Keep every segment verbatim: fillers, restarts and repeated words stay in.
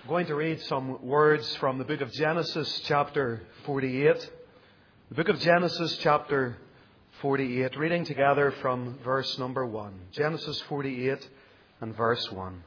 I'm going to read some words from the book of Genesis chapter forty-eight. The book of Genesis chapter forty-eight, reading together from verse number one. Genesis forty-eight and verse one.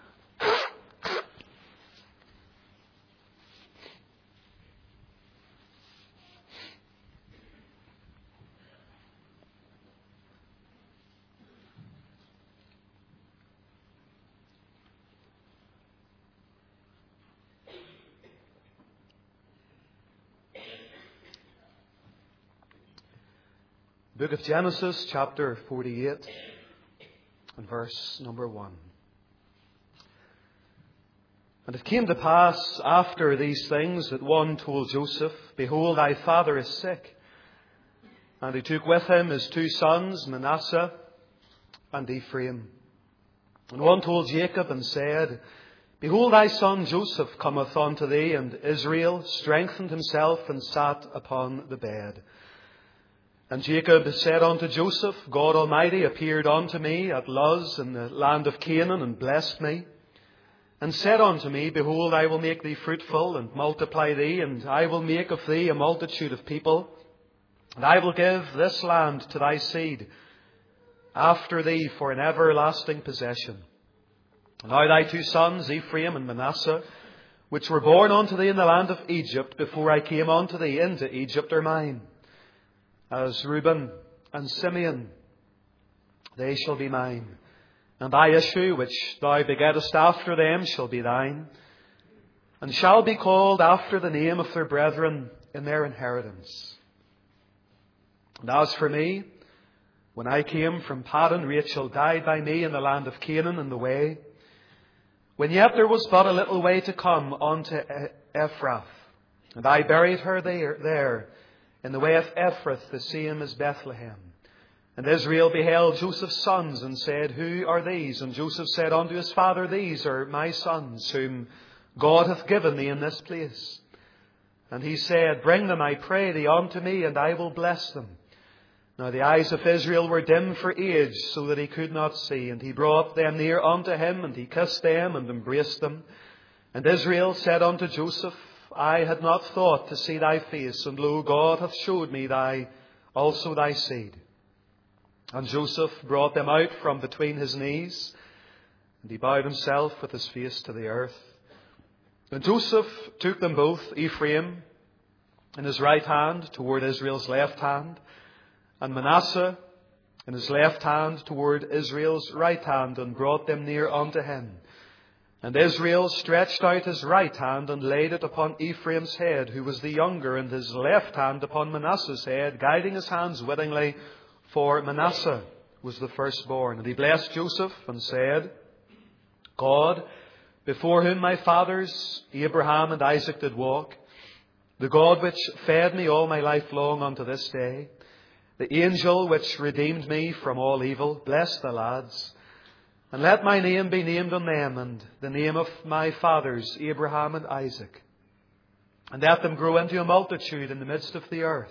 Book of Genesis, chapter forty-eight, and verse number one. And it came to pass after these things that one told Joseph, Behold, thy father is sick. And he took with him his two sons, Manasseh and Ephraim. And one told Jacob and said, Behold, thy son Joseph cometh unto thee. And Israel strengthened himself and sat upon the bed. And Jacob said unto Joseph, God Almighty appeared unto me at Luz in the land of Canaan, and blessed me, and said unto me, Behold, I will make thee fruitful, and multiply thee, and I will make of thee a multitude of people, and I will give this land to thy seed after thee for an everlasting possession. And now thy two sons, Ephraim and Manasseh, which were born unto thee in the land of Egypt, before I came unto thee into Egypt, are mine. As Reuben and Simeon, they shall be mine. And thy issue, which thou begettest after them, shall be thine, and shall be called after the name of their brethren in their inheritance. And as for me, when I came from Paddan, Rachel died by me in the land of Canaan in the way, when yet there was but a little way to come unto Ephrath. And I buried her there, there in the way of Ephrath, the same as Bethlehem. And Israel beheld Joseph's sons, and said, Who are these? And Joseph said unto his father, These are my sons, whom God hath given me in this place. And he said, Bring them, I pray thee, unto me, and I will bless them. Now the eyes of Israel were dim for age, so that he could not see. And he brought them near unto him, and he kissed them, and embraced them. And Israel said unto Joseph, I had not thought to see thy face, and lo, God hath showed me thy also thy seed. And Joseph brought them out from between his knees, and he bowed himself with his face to the earth. And Joseph took them both, Ephraim in his right hand toward Israel's left hand, and Manasseh in his left hand toward Israel's right hand, and brought them near unto him. And Israel stretched out his right hand and laid it upon Ephraim's head, who was the younger, and his left hand upon Manasseh's head, guiding his hands wittingly, for Manasseh was the firstborn. And he blessed Joseph and said, God, before whom my fathers Abraham and Isaac did walk, the God which fed me all my life long unto this day, the angel which redeemed me from all evil, bless the lads. And let my name be named on them, and the name of my fathers, Abraham and Isaac. And let them grow into a multitude in the midst of the earth.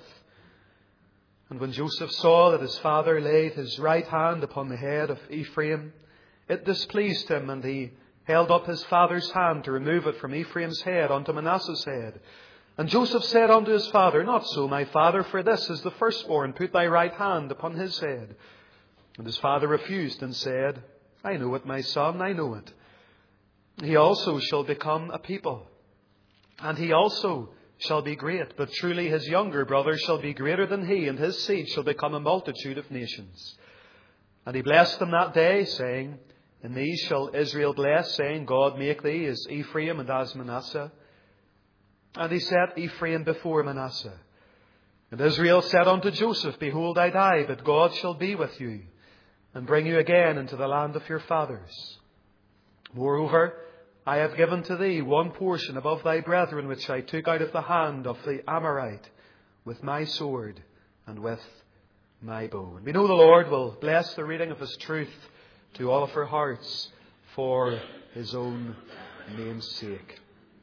And when Joseph saw that his father laid his right hand upon the head of Ephraim, it displeased him, and he held up his father's hand to remove it from Ephraim's head unto Manasseh's head. And Joseph said unto his father, Not so, my father, for this is the firstborn. Put thy right hand upon his head. And his father refused and said, I know it, my son, I know it. He also shall become a people, and he also shall be great. But truly his younger brother shall be greater than he, and his seed shall become a multitude of nations. And he blessed them that day, saying, In these shall Israel bless, saying, God make thee as Ephraim and as Manasseh. And he set Ephraim before Manasseh. And Israel said unto Joseph, Behold, I die, but God shall be with you, and bring you again into the land of your fathers. Moreover, I have given to thee one portion above thy brethren, which I took out of the hand of the Amorite with my sword and with my bow. And we know the Lord will bless the reading of his truth to all of our hearts for his own name's sake.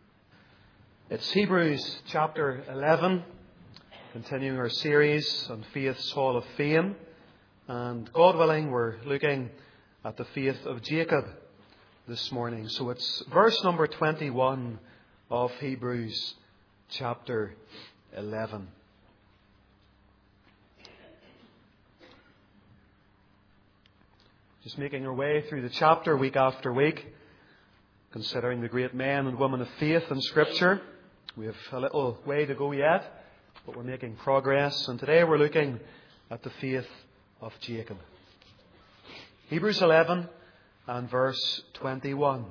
It's Hebrews chapter eleven, continuing our series on Faith's Hall of Fame. And God willing, we're looking at the faith of Jacob this morning. So it's verse number twenty-one of Hebrews chapter eleven. Just making our way through the chapter week after week, considering the great men and women of faith in Scripture. We have a little way to go yet, but we're making progress. And today we're looking at the faith of Jacob. Hebrews eleven and verse twenty-one.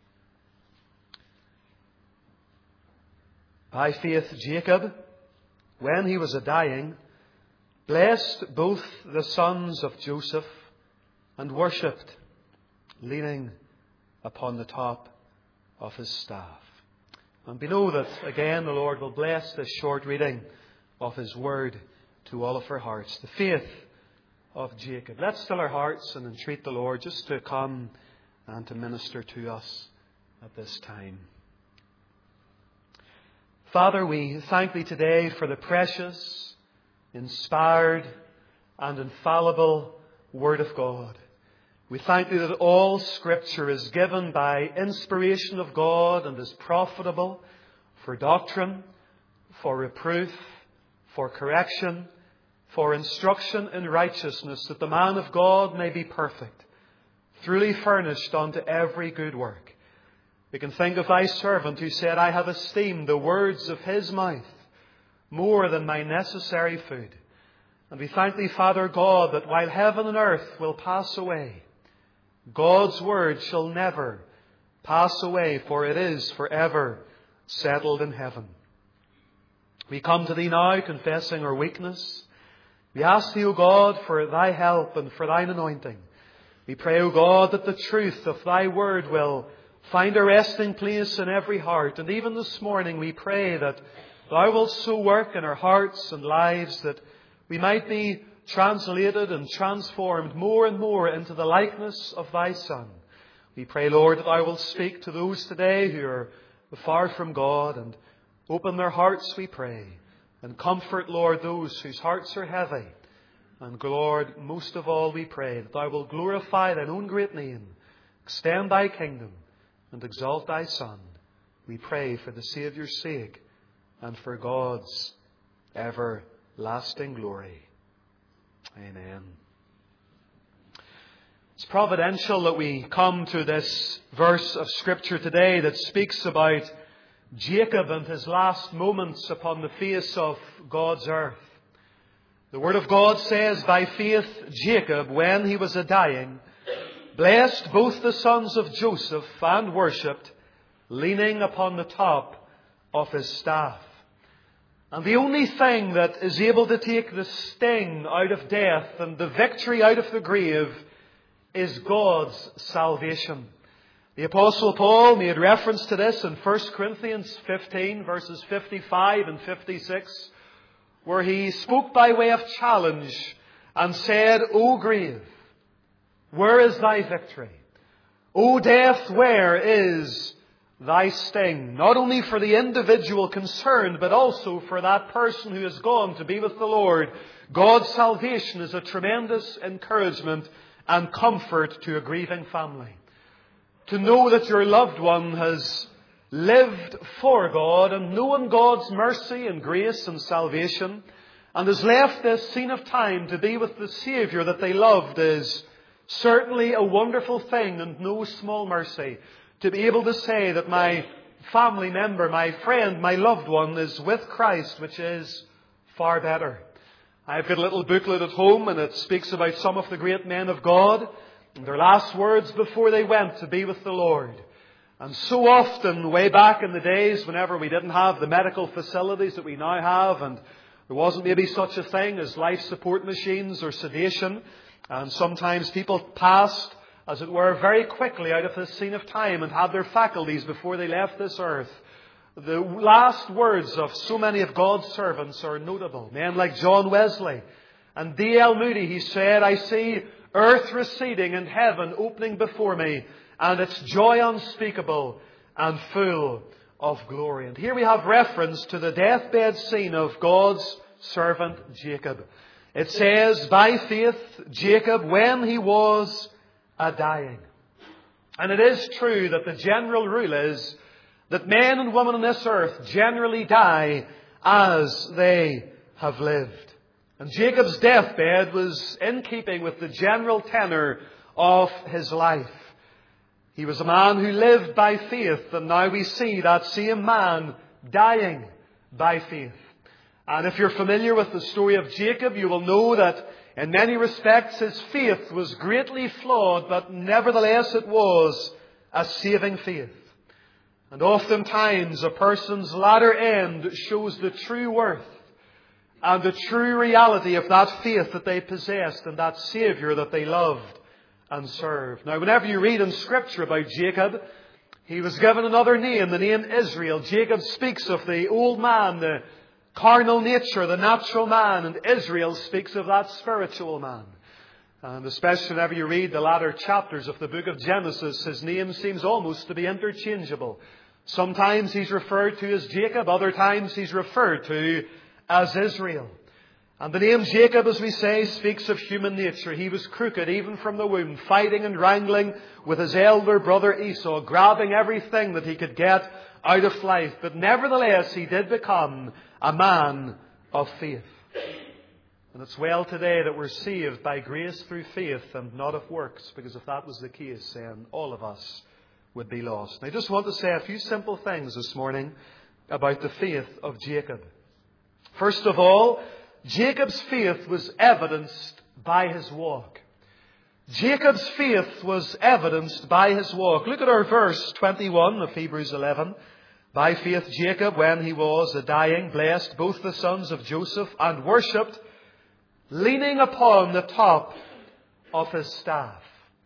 By faith Jacob, when he was a-dying, blessed both the sons of Joseph and worshipped, leaning upon the top of his staff. And we know that, again, the Lord will bless this short reading of His Word to all of our hearts. The faith of Jacob. Let's still our hearts and entreat the Lord just to come and to minister to us at this time. Father, we thank Thee today for the precious, inspired and infallible Word of God. We thank Thee that all Scripture is given by inspiration of God and is profitable for doctrine, for reproof, for correction, for instruction in righteousness, that the man of God may be perfect, truly furnished unto every good work. We can think of Thy servant who said, I have esteemed the words of his mouth more than my necessary food. And we thank Thee, Father God, that while heaven and earth will pass away, God's word shall never pass away, for it is forever settled in heaven. We come to Thee now confessing our weakness. We ask Thee, O God, for Thy help and for Thine anointing. We pray, O God, that the truth of Thy word will find a resting place in every heart. And even this morning we pray that Thou wilt so work in our hearts and lives that we might be translated and transformed more and more into the likeness of Thy Son. We pray, Lord, that Thou wilt speak to those today who are far from God and open their hearts, we pray. And comfort, Lord, those whose hearts are heavy. And Lord, most of all we pray that Thou wilt glorify Thine own great name, extend Thy kingdom and exalt Thy Son. We pray for the Saviour's sake and for God's everlasting glory. Amen. It's providential that we come to this verse of Scripture today that speaks about Jacob and his last moments upon the face of God's earth. The Word of God says, by faith Jacob, when he was a-dying, blessed both the sons of Joseph and worshipped, leaning upon the top of his staff. And the only thing that is able to take the sting out of death and the victory out of the grave is God's salvation. The Apostle Paul made reference to this in First Corinthians fifteen, verses fifty-five and fifty-six, where he spoke by way of challenge and said, O grave, where is thy victory? O death, where is thy sting? Not only for the individual concerned, but also for that person who has gone to be with the Lord. God's salvation is a tremendous encouragement and comfort to a grieving family. To know that your loved one has lived for God and known God's mercy and grace and salvation and has left this scene of time to be with the Saviour that they loved is certainly a wonderful thing and no small mercy. To be able to say that my family member, my friend, my loved one is with Christ, which is far better. I've got a little booklet at home and it speaks about some of the great men of God and their last words before they went to be with the Lord. And so often, way back in the days, whenever we didn't have the medical facilities that we now have, and there wasn't maybe such a thing as life support machines or sedation, and sometimes people passed, as it were, very quickly out of this scene of time and had their faculties before they left this earth. The last words of so many of God's servants are notable. Men like John Wesley and D L Moody, he said, I see earth receding and heaven opening before me, and its joy unspeakable and full of glory. And here we have reference to the deathbed scene of God's servant Jacob. It says, by faith Jacob, when he was a-dying. And it is true that the general rule is that men and women on this earth generally die as they have lived. And Jacob's deathbed was in keeping with the general tenor of his life. He was a man who lived by faith, and now we see that same man dying by faith. And if you're familiar with the story of Jacob, you will know that in many respects his faith was greatly flawed, but nevertheless it was a saving faith. And oftentimes a person's latter end shows the true worth and the true reality of that faith that they possessed and that Saviour that they loved and served. Now, whenever you read in Scripture about Jacob, he was given another name, the name Israel. Jacob speaks of the old man, the carnal nature, the natural man, and Israel speaks of that spiritual man. And especially whenever you read the latter chapters of the book of Genesis, his name seems almost to be interchangeable. Sometimes he's referred to as Jacob, other times he's referred to as Israel. And the name Jacob, as we say, speaks of human nature. He was crooked even from the womb, fighting and wrangling with his elder brother Esau, grabbing everything that he could get out of life. But nevertheless, he did become a man of faith. And it's well today that we're saved by grace through faith and not of works, because if that was the case, then all of us would be lost. And I just want to say a few simple things this morning about the faith of Jacob. First of all, Jacob's faith was evidenced by his walk. Jacob's faith was evidenced by his walk. Look at our verse twenty-one of Hebrews eleven. By faith Jacob, when he was a dying, blessed both the sons of Joseph and worshipped, leaning upon the top of his staff.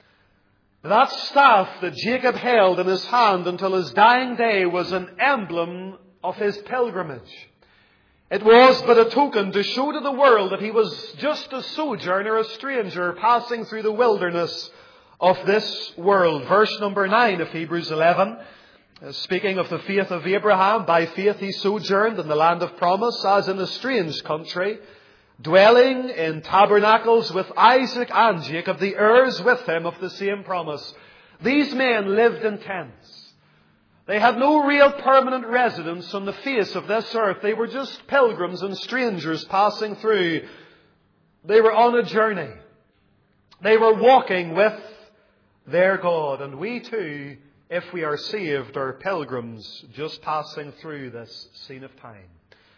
That staff that Jacob held in his hand until his dying day was an emblem of his pilgrimage. It was but a token to show to the world that he was just a sojourner, a stranger, passing through the wilderness of this world. Verse number nine of Hebrews eleven, speaking of the faith of Abraham, by faith he sojourned in the land of promise as in a strange country, dwelling in tabernacles with Isaac and Jacob, the heirs with him of the same promise. These men lived in tents. They had no real permanent residence on the face of this earth. They were just pilgrims and strangers passing through. They were on a journey. They were walking with their God. And we too, if we are saved, are pilgrims just passing through this scene of time.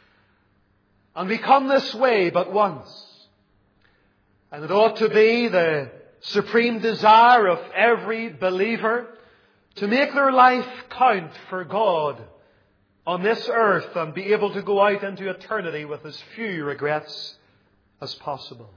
And we come this way but once. And it ought to be the supreme desire of every believer to make their life count for God on this earth and be able to go out into eternity with as few regrets as possible.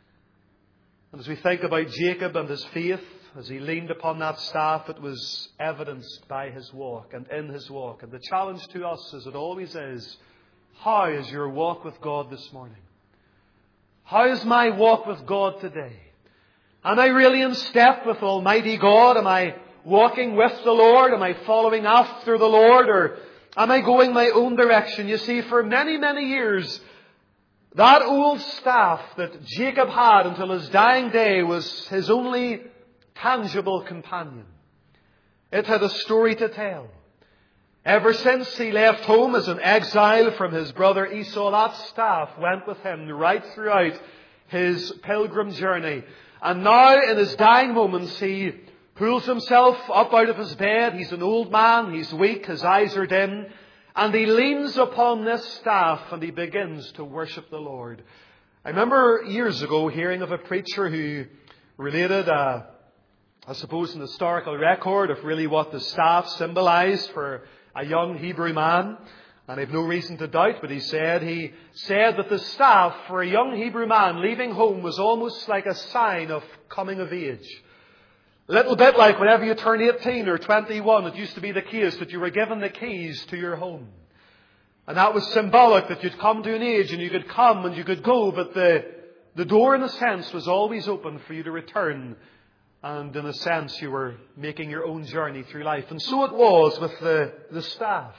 And as we think about Jacob and his faith, as he leaned upon that staff, it was evidenced by his walk and in his walk. And the challenge to us, as it always is, how is your walk with God this morning? How is my walk with God today? Am I really in step with Almighty God? Am I walking with the Lord? Am I following after the Lord? Or am I going my own direction? You see, for many, many years, that old staff that Jacob had until his dying day was his only tangible companion. It had a story to tell. Ever since he left home as an exile from his brother Esau, that staff went with him right throughout his pilgrim journey. And now, in his dying moments, he pulls himself up out of his bed. He's an old man. He's weak. His eyes are dim. And he leans upon this staff and he begins to worship the Lord. I remember years ago hearing of a preacher who related, a, I suppose, an historical record of really what the staff symbolized for a young Hebrew man. And I have no reason to doubt what he said. He said that the staff for a young Hebrew man leaving home was almost like a sign of coming of age. A little bit like whenever you turn eighteen or twenty-one, it used to be the case that you were given the keys to your home. And that was symbolic that you'd come to an age and you could come and you could go, but the, the door in a sense was always open for you to return. And in a sense you were making your own journey through life. And so it was with the, the staff.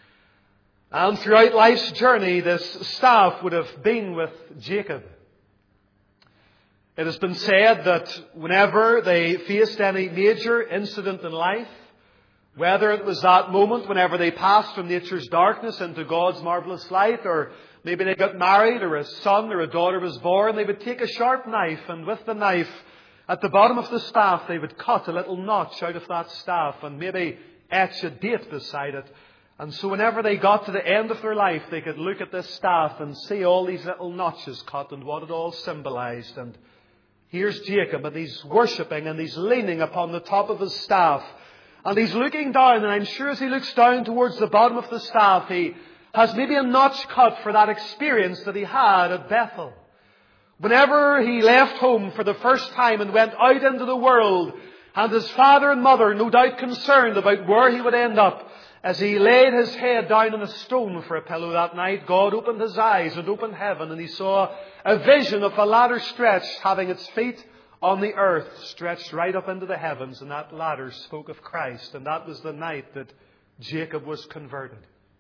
And throughout life's journey, this staff would have been with Jacob. It has been said that whenever they faced any major incident in life, whether it was that moment whenever they passed from nature's darkness into God's marvellous light, or maybe they got married, or a son or a daughter was born, they would take a sharp knife, and with the knife at the bottom of the staff they would cut a little notch out of that staff and maybe etch a date beside it. And so whenever they got to the end of their life, they could look at this staff and see all these little notches cut and what it all symbolised. And here's Jacob, and he's worshipping, and he's leaning upon the top of his staff. And he's looking down, and I'm sure as he looks down towards the bottom of the staff, he has maybe a notch cut for that experience that he had at Bethel. Whenever he left home for the first time and went out into the world, and his father and mother no doubt concerned about where he would end up, as he laid his head down on a stone for a pillow that night, God opened his eyes and opened heaven, and he saw a vision of a ladder stretched, having its feet on the earth, stretched right up into the heavens, and that ladder spoke of Christ, and that was the night that Jacob was converted.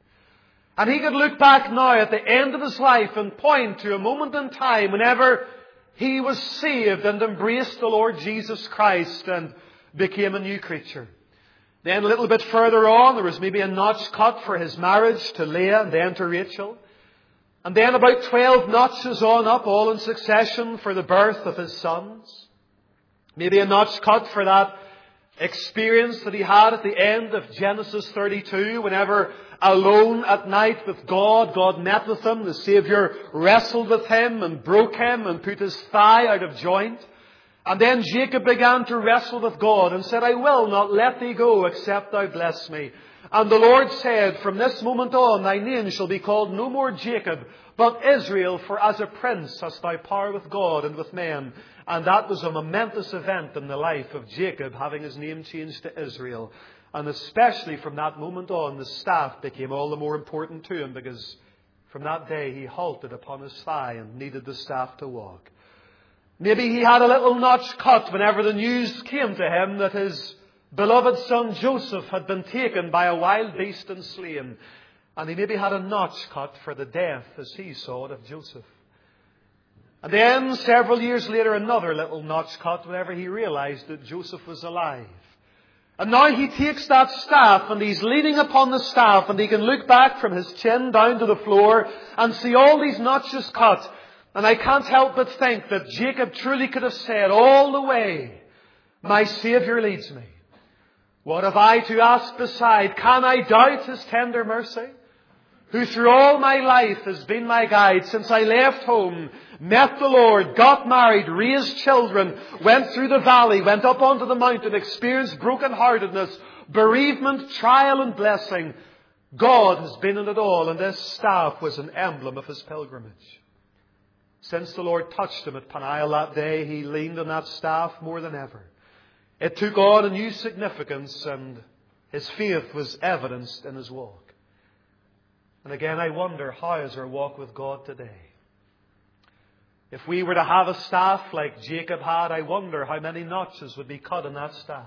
And he could look back now at the end of his life and point to a moment in time whenever he was saved and embraced the Lord Jesus Christ and became a new creature. Then a little bit further on, there was maybe a notch cut for his marriage to Leah and then to Rachel. And then about twelve notches on up, all in succession, for the birth of his sons. Maybe a notch cut for that experience that he had at the end of Genesis thirty-two, whenever alone at night with God, God met with him. The Saviour wrestled with him and broke him and put his thigh out of joint. And then Jacob began to wrestle with God and said, I will not let thee go except thou bless me. And the Lord said, from this moment on thy name shall be called no more Jacob, but Israel, for as a prince hast thou power with God and with men. And that was a momentous event in the life of Jacob, having his name changed to Israel. And especially from that moment on, the staff became all the more important to him, because from that day he halted upon his thigh and needed the staff to walk. Maybe he had a little notch cut whenever the news came to him that his beloved son Joseph had been taken by a wild beast and slain. And he maybe had a notch cut for the death, as he saw it, of Joseph. And then, several years later, another little notch cut whenever he realized that Joseph was alive. And now he takes that staff and he's leaning upon the staff, and he can look back from his chin down to the floor and see all these notches cut. And I can't help but think that Jacob truly could have said, all the way, my Saviour leads me. What have I to ask beside? Can I doubt His tender mercy? Who through all my life has been my guide since I left home, met the Lord, got married, raised children, went through the valley, went up onto the mountain, experienced brokenheartedness, bereavement, trial and blessing. God has been in it all, and this staff was an emblem of his pilgrimage. Since the Lord touched him at Peniel that day, he leaned on that staff more than ever. It took on a new significance, and his faith was evidenced in his walk. And again, I wonder, how is our walk with God today? If we were to have a staff like Jacob had, I wonder how many notches would be cut in that staff.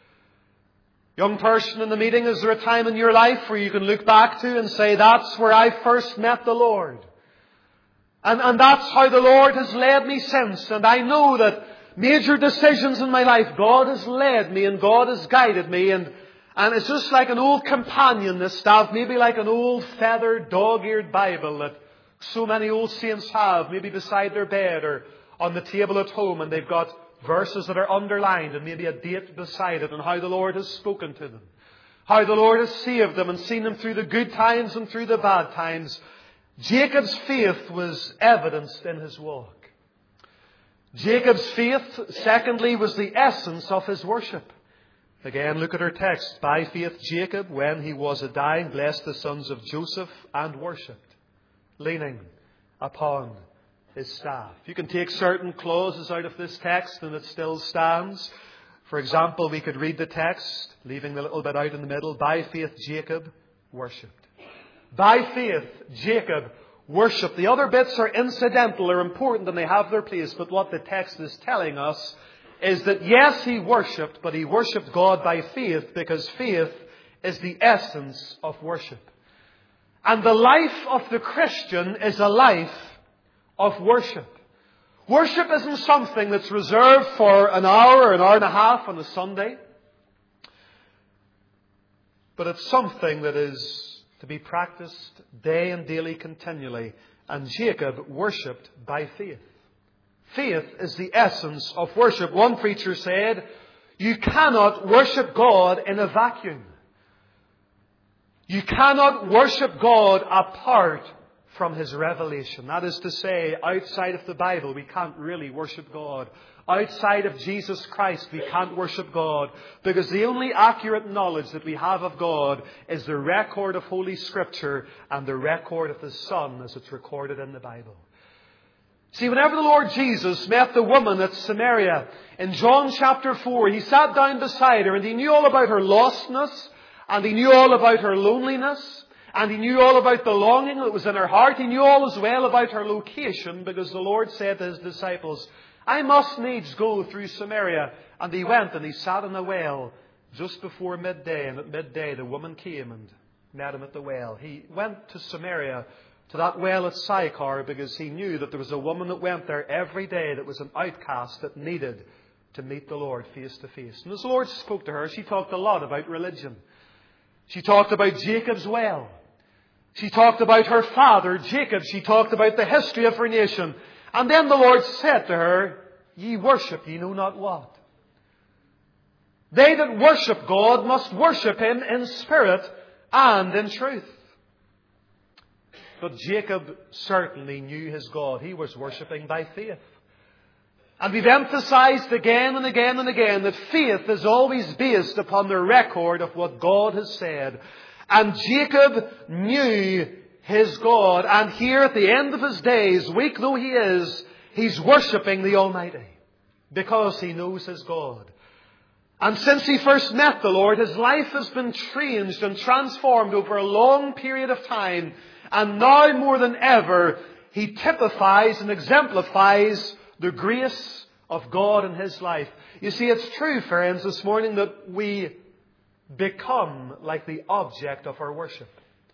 Young person in the meeting, is there a time in your life where you can look back to and say, that's where I first met the Lord? And, and that's how the Lord has led me since. And I know that major decisions in my life, God has led me and God has guided me. And, and it's just like an old companion, this staff, maybe like an old feathered, dog-eared Bible that so many old saints have, maybe beside their bed or on the table at home. And they've got verses that are underlined and maybe a date beside it, and how the Lord has spoken to them. How the Lord has saved them and seen them through the good times and through the bad times. Jacob's faith was evidenced in his walk. Jacob's faith, secondly, was the essence of his worship. Again, look at our text. By faith, Jacob, when he was a dying, blessed the sons of Joseph and worshipped, leaning upon his staff. You can take certain clauses out of this text and it still stands. For example, we could read the text, leaving the little bit out in the middle. By faith, Jacob worshipped. By faith, Jacob worshipped. The other bits are incidental, they're important, and they have their place. But what the text is telling us is that yes, he worshipped, but he worshipped God by faith, because faith is the essence of worship. And the life of the Christian is a life of worship. Worship isn't something that's reserved for an hour or an hour and a half on a Sunday. But it's something that is to be practiced day and daily continually. And Jacob worshipped by faith. Faith is the essence of worship. One preacher said, you cannot worship God in a vacuum. You cannot worship God apart from His revelation. That is to say, outside of the Bible, we can't really worship God. Outside of Jesus Christ, we can't worship God. Because the only accurate knowledge that we have of God is the record of Holy Scripture and the record of the Son as it's recorded in the Bible. See, whenever the Lord Jesus met the woman at Samaria, in John chapter four, He sat down beside her and He knew all about her lostness, and He knew all about her loneliness, and He knew all about the longing that was in her heart. He knew all as well about her location, because the Lord said to His disciples, I must needs go through Samaria. And He went and He sat in a well just before midday. And at midday the woman came and met Him at the well. He went to Samaria, to that well at Sychar, because He knew that there was a woman that went there every day that was an outcast that needed to meet the Lord face to face. And as the Lord spoke to her, she talked a lot about religion. She talked about Jacob's well. She talked about her father, Jacob. She talked about the history of her nation. And then the Lord said to her, ye worship ye know not what. They that worship God must worship Him in spirit and in truth. But Jacob certainly knew his God. He was worshipping by faith. And we've emphasized again and again and again that faith is always based upon the record of what God has said. And Jacob knew his God. And here at the end of his days, weak though he is, he's worshipping the Almighty because he knows his God. And since he first met the Lord, his life has been changed and transformed over a long period of time. And now more than ever, he typifies and exemplifies the grace of God in his life. You see, it's true, friends, this morning that we become like the object of our worship.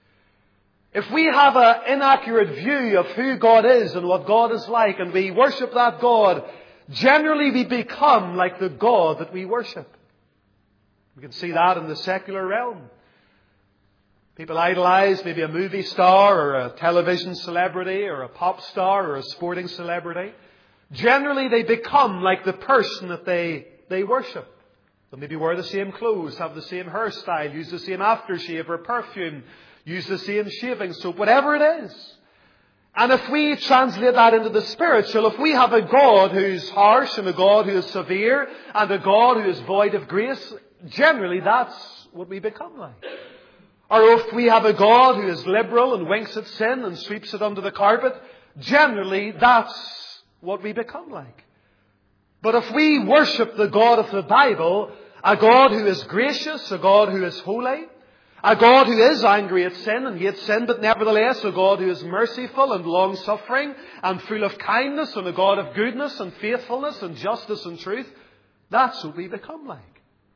If we have an inaccurate view of who God is and what God is like, and we worship that God, generally we become like the God that we worship. We can see that in the secular realm. People idolize maybe a movie star or a television celebrity or a pop star or a sporting celebrity. Generally they become like the person that they, they worship. They'll maybe wear the same clothes, have the same hairstyle, use the same aftershave or perfume, use the same shaving soap, whatever it is. And if we translate that into the spiritual, if we have a God who's harsh and a God who is severe and a God who is void of grace, generally that's what we become like. Or if we have a God who is liberal and winks at sin and sweeps it under the carpet, generally that's what we become like. But if we worship the God of the Bible, a God who is gracious, a God who is holy, a God who is angry at sin and hates sin, but nevertheless a God who is merciful and long-suffering and full of kindness, and a God of goodness and faithfulness and justice and truth, that's what we become like.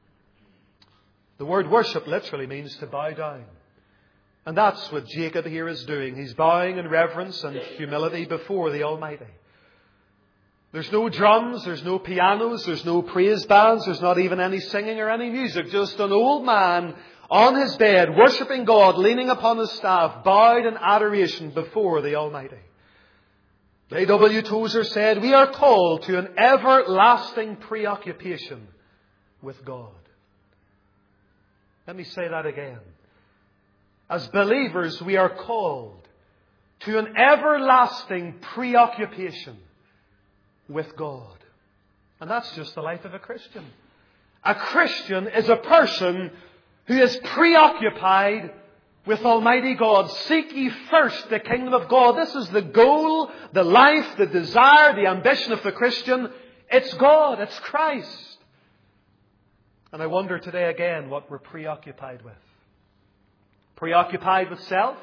The word worship literally means to bow down. And that's what Jacob here is doing. He's bowing in reverence and humility before the Almighty. There's no drums, there's no pianos, there's no praise bands, there's not even any singing or any music. Just an old man on his bed, worshipping God, leaning upon his staff, bowed in adoration before the Almighty. A W Tozer said, we are called to an everlasting preoccupation with God. Let me say that again. As believers, we are called to an everlasting preoccupation with God. And that's just the life of a Christian. A Christian is a person who is preoccupied with Almighty God. Seek ye first the kingdom of God. This is the goal, the life, the desire, the ambition of the Christian. It's God, it's Christ. And I wonder today again what we're preoccupied with. Preoccupied with self?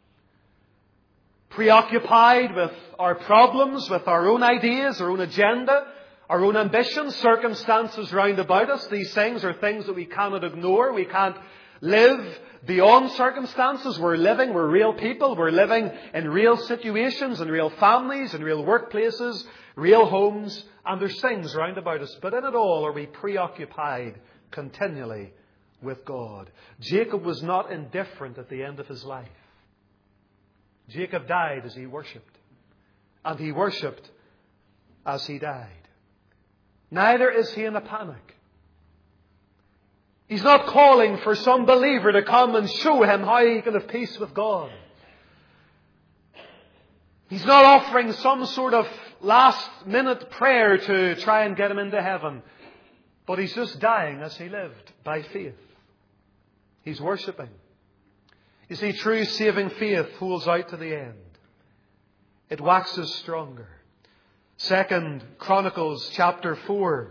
Preoccupied with our problems, with our own ideas, our own agenda, our own ambitions, circumstances round about us? These things are things that we cannot ignore. We can't live beyond circumstances. We're living, we're real people. We're living in real situations, in real families, in real workplaces, real homes. And there's things round about us. But in it all, are we preoccupied continually with God? Jacob was not indifferent at the end of his life. Jacob died as he worshipped. And he worshipped as he died. Neither is he in a panic. He's not calling for some believer to come and show him how he can have peace with God. He's not offering some sort of last minute prayer to try and get him into heaven. But he's just dying as he lived, by faith. He's worshipping. You see, true saving faith holds out to the end. It waxes stronger. Second Chronicles chapter four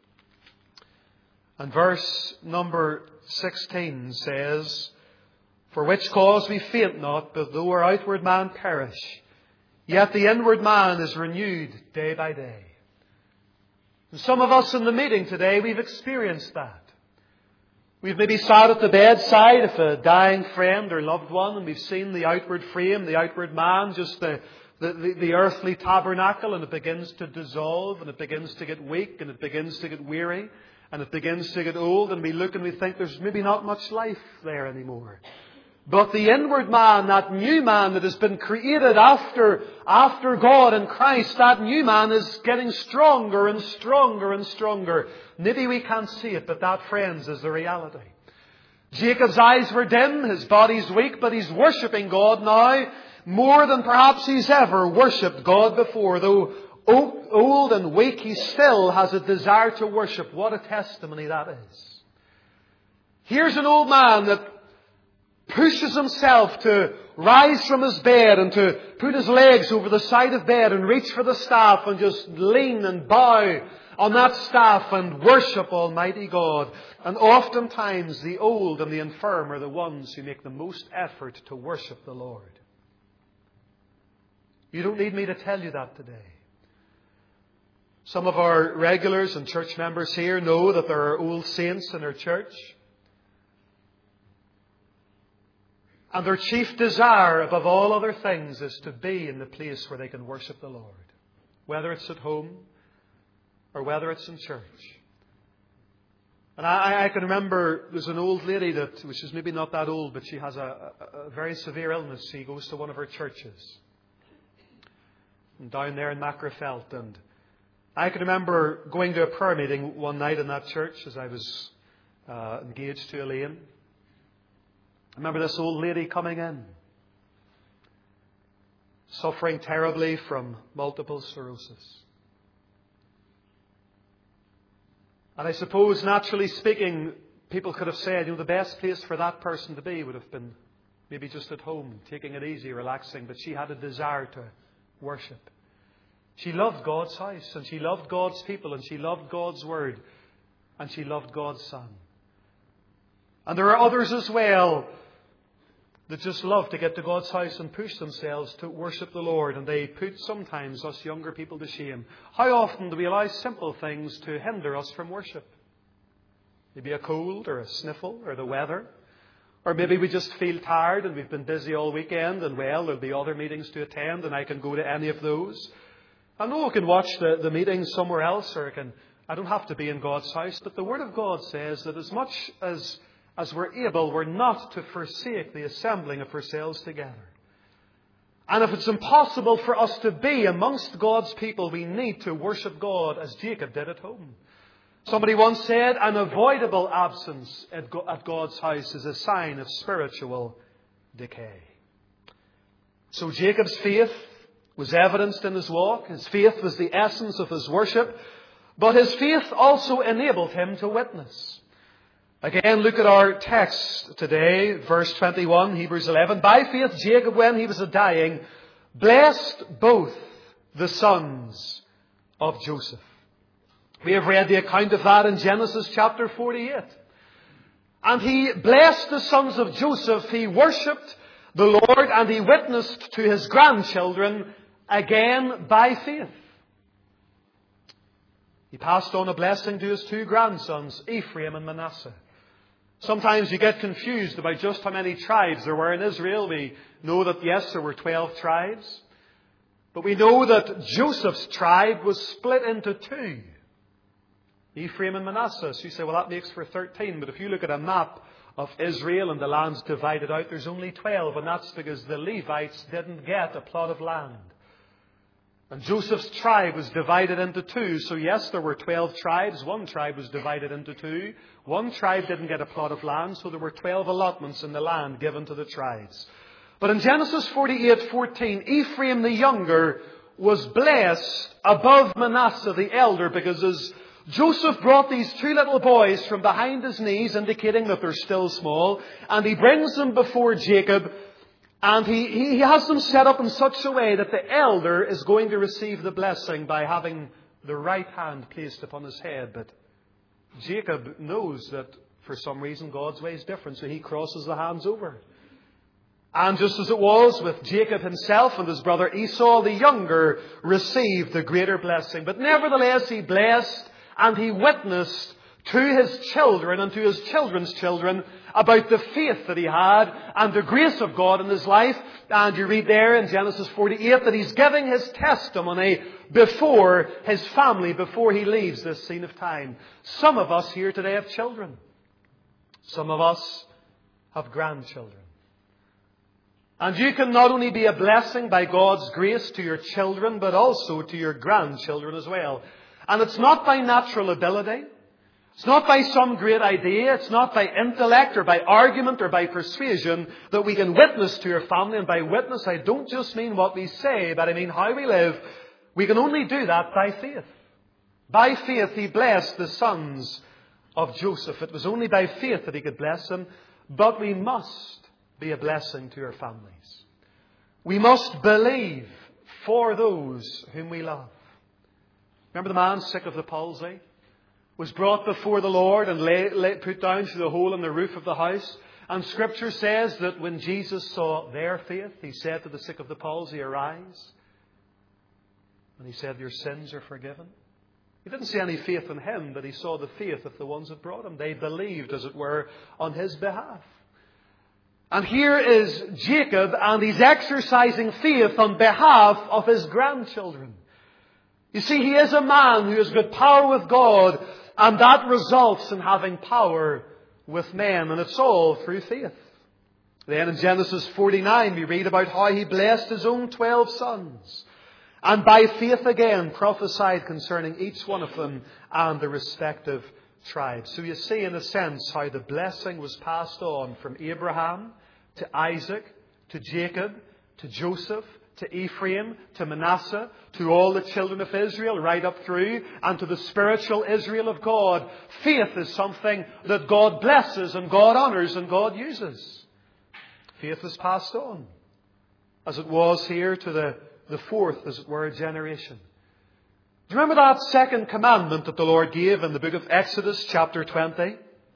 and verse number sixteen says, "For which cause we faint not, but though our outward man perish, yet the inward man is renewed day by day." And some of us in the meeting today, we've experienced that. We've maybe sat at the bedside of a dying friend or loved one, and we've seen the outward frame, the outward man, just the, the, the, the earthly tabernacle, and it begins to dissolve, and it begins to get weak, and it begins to get weary, and it begins to get old, and we look and we think there's maybe not much life there anymore. But the inward man, that new man that has been created after, after God in Christ, that new man is getting stronger and stronger and stronger. Maybe we can't see it, but that, friends, is the reality. Jacob's eyes were dim, his body's weak, but he's worshipping God now more than perhaps he's ever worshipped God before. Though old and weak, he still has a desire to worship. What a testimony that is. Here's an old man that pushes himself to rise from his bed and to put his legs over the side of bed and reach for the staff and just lean and bow on that staff and worship Almighty God. And oftentimes the old and the infirm are the ones who make the most effort to worship the Lord. You don't need me to tell you that today. Some of our regulars and church members here know that there are old saints in our church. And their chief desire above all other things is to be in the place where they can worship the Lord. Whether it's at home or whether it's in church. And I, I can remember there's an old lady that, which is maybe not that old, but she has a, a, a very severe illness. She goes to one of her churches. And down there in Macrofelt. And I can remember going to a prayer meeting one night in that church as I was uh, engaged to Elaine. I remember this old lady coming in, suffering terribly from multiple sclerosis. And I suppose, naturally speaking, people could have said, you know, the best place for that person to be would have been maybe just at home, taking it easy, relaxing. But she had a desire to worship. She loved God's house, and she loved God's people, and she loved God's Word, and she loved God's Son. And there are others as well that just love to get to God's house and push themselves to worship the Lord. And they put sometimes us younger people to shame. How often do we allow simple things to hinder us from worship? Maybe a cold or a sniffle or the weather. Or maybe we just feel tired and we've been busy all weekend and, well, there'll be other meetings to attend and I can go to any of those. I know I can watch the, the meetings somewhere else, or I can, I don't have to be in God's house. But the Word of God says that as much as As we're able, we're not to forsake the assembling of ourselves together. And if it's impossible for us to be amongst God's people, we need to worship God as Jacob did at home. Somebody once said, an avoidable absence at God's house is a sign of spiritual decay. So Jacob's faith was evidenced in his walk. His faith was the essence of his worship. But his faith also enabled him to witness. Again, look at our text today, verse twenty-one, Hebrews eleven. By faith, Jacob, when he was dying, blessed both the sons of Joseph. We have read the account of that in Genesis chapter forty-eight. And he blessed the sons of Joseph. He worshipped the Lord and he witnessed to his grandchildren again by faith. He passed on a blessing to his two grandsons, Ephraim and Manasseh. Sometimes you get confused about just how many tribes there were in Israel. We know that, yes, there were twelve tribes. But we know that Joseph's tribe was split into two. Ephraim and Manasseh. So you say, well, that makes for thirteen. But if you look at a map of Israel and the land's divided out, there's only twelve. And that's because the Levites didn't get a plot of land. And Joseph's tribe was divided into two. So yes, there were twelve tribes. One tribe was divided into two. One tribe didn't get a plot of land. So there were twelve allotments in the land given to the tribes. But in Genesis forty-eight fourteen, Ephraim the younger was blessed above Manasseh the elder, because as Joseph brought these two little boys from behind his knees, indicating that they're still small, and he brings them before Jacob, and he, he has them set up in such a way that the elder is going to receive the blessing by having the right hand placed upon his head. But Jacob knows that for some reason God's way is different, so he crosses the hands over. And just as it was with Jacob himself and his brother Esau, the younger received the greater blessing. But nevertheless, he blessed and he witnessed to his children and to his children's children about the faith that he had and the grace of God in his life. And you read there in Genesis forty-eight that he's giving his testimony before his family, before he leaves this scene of time. Some of us here today have children. Some of us have grandchildren. And you can not only be a blessing by God's grace to your children, but also to your grandchildren as well. And it's not by natural ability. It's not by some great idea. It's not by intellect or by argument or by persuasion that we can witness to your family. And by witness, I don't just mean what we say, but I mean how we live. We can only do that by faith. By faith, he blessed the sons of Joseph. It was only by faith that he could bless them. But we must be a blessing to our families. We must believe for those whom we love. Remember the man sick of the palsy? Was brought before the Lord and lay, lay, put down through the hole in the roof of the house. And Scripture says that when Jesus saw their faith, he said to the sick of the palsy, "Arise." And he said, "Your sins are forgiven." He didn't see any faith in him, but he saw the faith of the ones that brought him. They believed, as it were, on his behalf. And here is Jacob, and he's exercising faith on behalf of his grandchildren. You see, he is a man who has got power with God, and that results in having power with men, and it's all through faith. Then in Genesis forty-nine, we read about how he blessed his own twelve sons, and by faith again prophesied concerning each one of them and the respective tribes. So you see, in a sense, how the blessing was passed on from Abraham to Isaac, to Jacob, to Joseph, to Ephraim, to Manasseh, to all the children of Israel, right up through, and to the spiritual Israel of God. Faith is something that God blesses and God honours and God uses. Faith is passed on, as it was here to the, the fourth, as it were, generation. Do you remember that second commandment that the Lord gave in the book of Exodus, chapter twenty?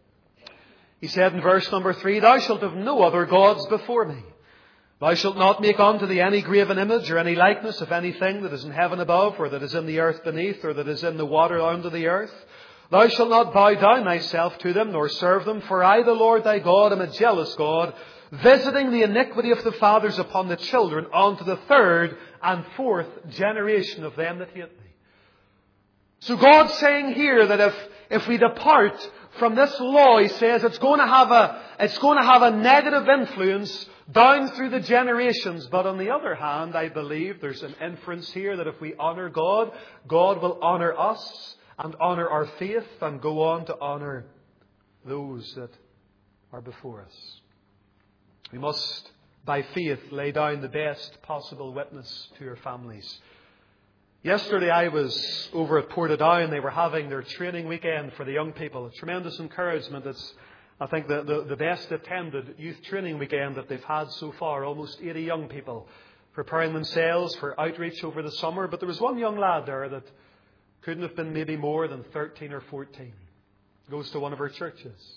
He said in verse number three, "Thou shalt have no other gods before me. Thou shalt not make unto thee any graven image or any likeness of anything that is in heaven above, or that is in the earth beneath, or that is in the water under the earth. Thou shalt not bow down thyself to them, nor serve them. For I, the Lord thy God, am a jealous God, visiting the iniquity of the fathers upon the children, unto the third and fourth generation of them that hate me." So God's saying here that if, if we depart from this law, he says it's going to have a, it's going to have a negative influence down through the generations. But on the other hand, I believe there's an inference here that if we honour God, God will honour us and honour our faith and go on to honour those that are before us. We must, by faith, lay down the best possible witness to our families. Yesterday I was over at Portadown. They were having their training weekend for the young people. A tremendous encouragement. It's, I think, the, the, the best attended youth training weekend that they've had so far. Almost eighty young people preparing themselves for outreach over the summer. But there was one young lad there that couldn't have been maybe more than thirteen or fourteen. Goes to one of our churches.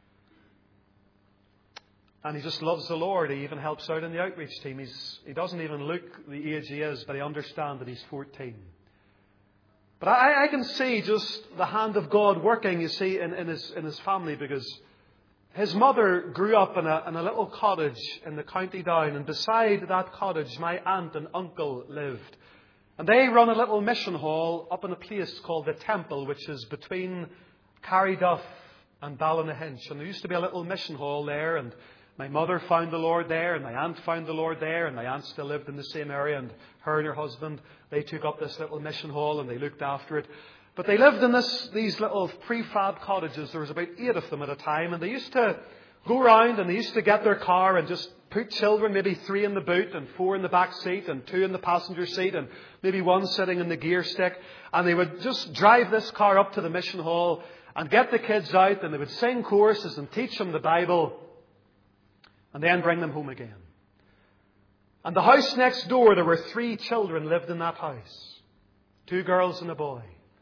And he just loves the Lord. He even helps out in the outreach team. He's, he doesn't even look the age he is, but I understand that he's fourteen. But I, I can see just the hand of God working, you see, in, in, his, in his family, because his mother grew up in a, in a little cottage in the County Down, and beside that cottage my aunt and uncle lived. And they run a little mission hall up in a place called the Temple, which is between Carryduff and Ballynahinch. And there used to be a little mission hall there, and my mother found the Lord there, and my aunt found the Lord there, and my aunt still lived in the same area, and her and her husband, they took up this little mission hall and they looked after it. But they lived in this, these little prefab cottages. There was about eight of them at a time, and they used to go around and they used to get their car and just put children, maybe three in the boot and four in the back seat and two in the passenger seat and maybe one sitting in the gear stick. And they would just drive this car up to the mission hall and get the kids out, and they would sing choruses and teach them the Bible and then bring them home again. And the house next door, there were three children lived in that house. Two girls and a boy.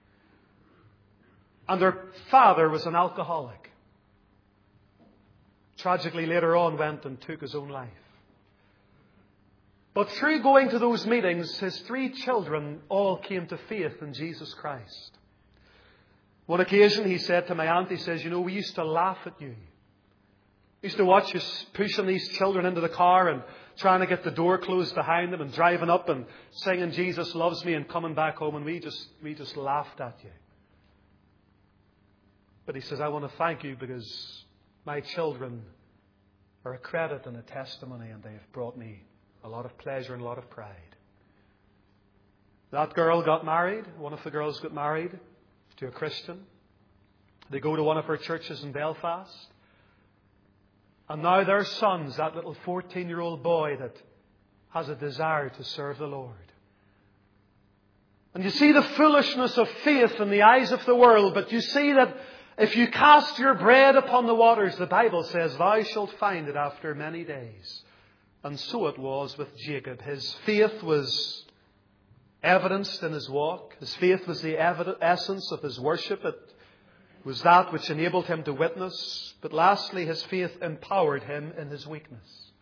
And their father was an alcoholic. Tragically, later on, went and took his own life. But through going to those meetings, his three children all came to faith in Jesus Christ. One occasion, he said to my aunt, he says, you know, we used to laugh at you. We used to watch you pushing these children into the car and trying to get the door closed behind them and driving up and singing Jesus Loves Me and coming back home, and we just, we just laughed at you. But he says, I want to thank you because my children are a credit and a testimony, and they've brought me a lot of pleasure and a lot of pride. That girl got married. One of the girls got married to a Christian. They go to one of her churches in Belfast. And now their son's that little fourteen-year-old boy that has a desire to serve the Lord. And you see the foolishness of faith in the eyes of the world, but you see that if you cast your bread upon the waters, the Bible says, thou shalt find it after many days. And so it was with Jacob. His faith was evidenced in his walk. His faith was the essence of his worship. It was that which enabled him to witness. But lastly, his faith empowered him in his weakness.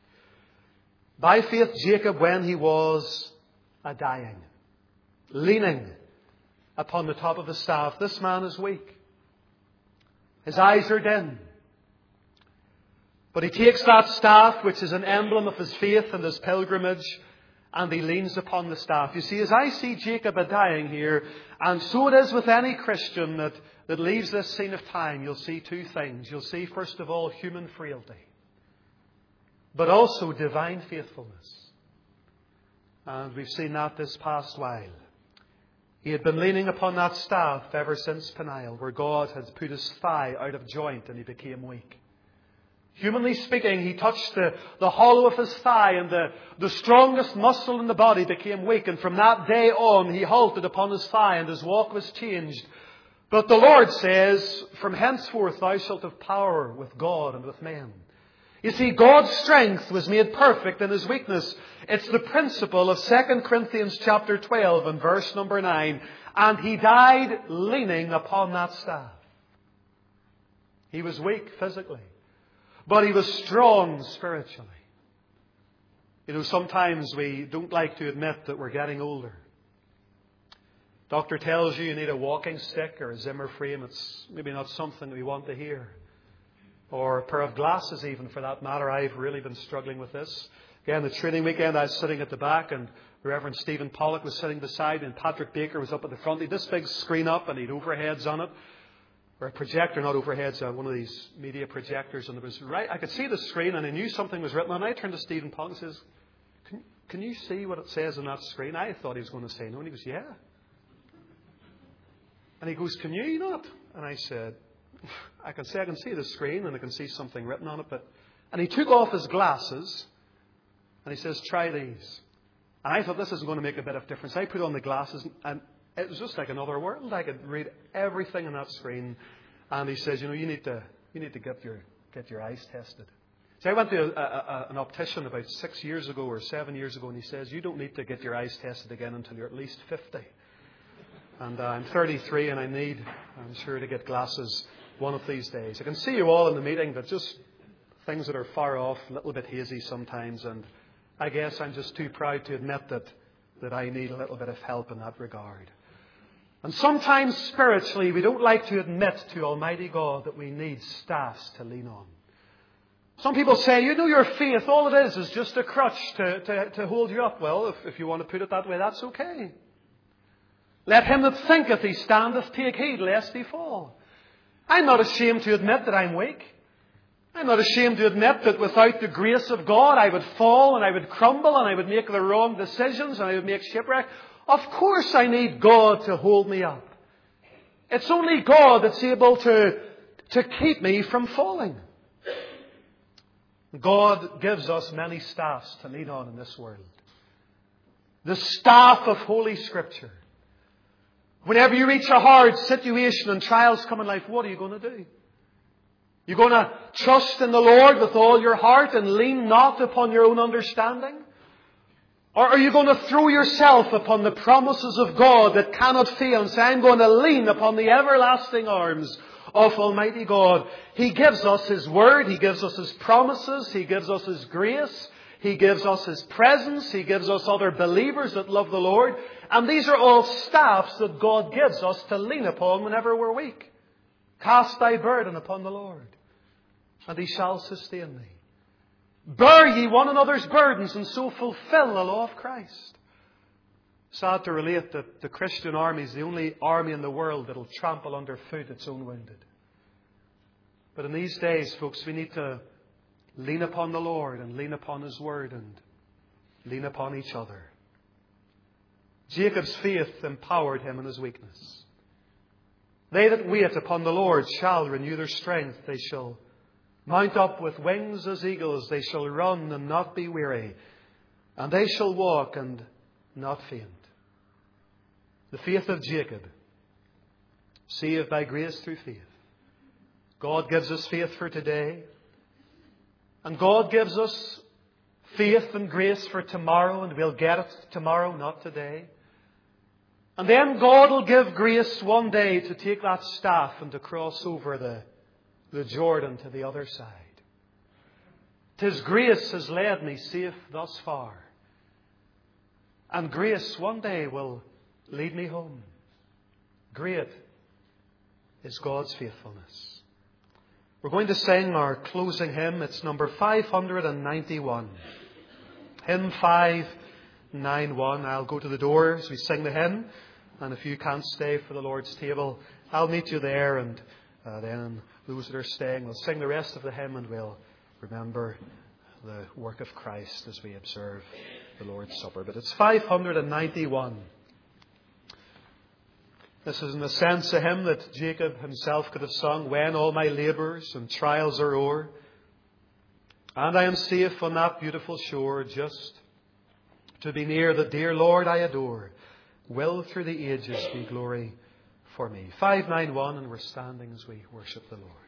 By faith, Jacob, when he was a dying, leaning upon the top of the staff, this man is weak. His eyes are dim. But he takes that staff, which is an emblem of his faith and his pilgrimage, and he leans upon the staff. You see, as I see Jacob a dying here, and so it is with any Christian that, that leaves this scene of time, you'll see two things. You'll see, first of all, human frailty, but also divine faithfulness. And we've seen that this past while. He had been leaning upon that staff ever since Peniel, where God had put his thigh out of joint and he became weak. Humanly speaking, he touched the, the hollow of his thigh, and the, the strongest muscle in the body became weak. And from that day on, he halted upon his thigh and his walk was changed. But the Lord says, from henceforth thou shalt have power with God and with men. You see, God's strength was made perfect in his weakness. It's the principle of Second Corinthians chapter twelve and verse number nine. And he died leaning upon that staff. He was weak physically, but he was strong spiritually. You know, sometimes we don't like to admit that we're getting older. Doctor tells you you need a walking stick or a Zimmer frame. It's maybe not something we want to hear. Or a pair of glasses even, for that matter. I've really been struggling with this. Again, the training weekend, I was sitting at the back, and the Reverend Stephen Pollock was sitting beside me, and Patrick Baker was up at the front. He had this big screen up, and he had overheads on it. Or a projector, not overheads, uh, one of these media projectors. And it was right, I could see the screen, and I knew something was written on it. And I turned to Stephen Pollock and says, can, can you see what it says on that screen? I thought he was going to say no, and he goes, yeah. And he goes, can you not? And I said, I can say I can see the screen and I can see something written on it, but and he took off his glasses and he says, try these. And I thought, this isn't going to make a bit of difference. I put on the glasses and it was just like another world. I could read everything on that screen. And he says, you know, you need to you need to get your get your eyes tested. So I went to a, a, a, an optician about six years ago or seven years ago, and he says, you don't need to get your eyes tested again until you're at least fifty. And uh, I'm thirty-three and I need, I'm sure, to get glasses one of these days. I can see you all in the meeting, but just things that are far off, a little bit hazy sometimes. And I guess I'm just too proud to admit that, that I need a little bit of help in that regard. And sometimes spiritually, we don't like to admit to Almighty God that we need staffs to lean on. Some people say, you know, your faith, all it is is just a crutch to, to, to hold you up. Well, if, if you want to put it that way, that's okay. Let him that thinketh he standeth take heed lest he fall. I'm not ashamed to admit that I'm weak. I'm not ashamed to admit that without the grace of God I would fall and I would crumble and I would make the wrong decisions and I would make shipwreck. Of course I need God to hold me up. It's only God that's able to, to keep me from falling. God gives us many staffs to lean on in this world. The staff of Holy Scripture. Whenever you reach a hard situation and trials come in life, what are you going to do? You're going to trust in the Lord with all your heart and lean not upon your own understanding? Or are you going to throw yourself upon the promises of God that cannot fail and say, I'm going to lean upon the everlasting arms of Almighty God? He gives us His Word. He gives us His promises. He gives us His grace. He gives us His presence. He gives us other believers that love the Lord. And these are all staffs that God gives us to lean upon whenever we're weak. Cast thy burden upon the Lord, and He shall sustain thee. Bear ye one another's burdens, and so fulfill the law of Christ. Sad to relate that the Christian army is the only army in the world that will trample underfoot its own wounded. But in these days, folks, we need to lean upon the Lord and lean upon His Word and lean upon each other. Jacob's faith empowered him in his weakness. They that wait upon the Lord shall renew their strength. They shall mount up with wings as eagles. They shall run and not be weary. And they shall walk and not faint. The faith of Jacob, saved by grace through faith. God gives us faith for today. And God gives us faith and grace for tomorrow. And we'll get it tomorrow, not today. And then God will give grace one day to take that staff and to cross over the, the Jordan to the other side. 'Tis grace has led me safe thus far. And grace one day will lead me home. Great is God's faithfulness. We're going to sing our closing hymn. It's number five ninety-one. Hymn five ninety-one. I'll go to the door as we sing the hymn. And if you can't stay for the Lord's table, I'll meet you there. And uh, then those that are staying will sing the rest of the hymn and we'll remember the work of Christ as we observe the Lord's Supper. But it's five ninety-one. This is in a sense a hymn that Jacob himself could have sung. When all my labours and trials are o'er, and I am safe on that beautiful shore, just to be near the dear Lord I adore, will through the ages be glory for me. five ninety-one, and we're standing as we worship the Lord.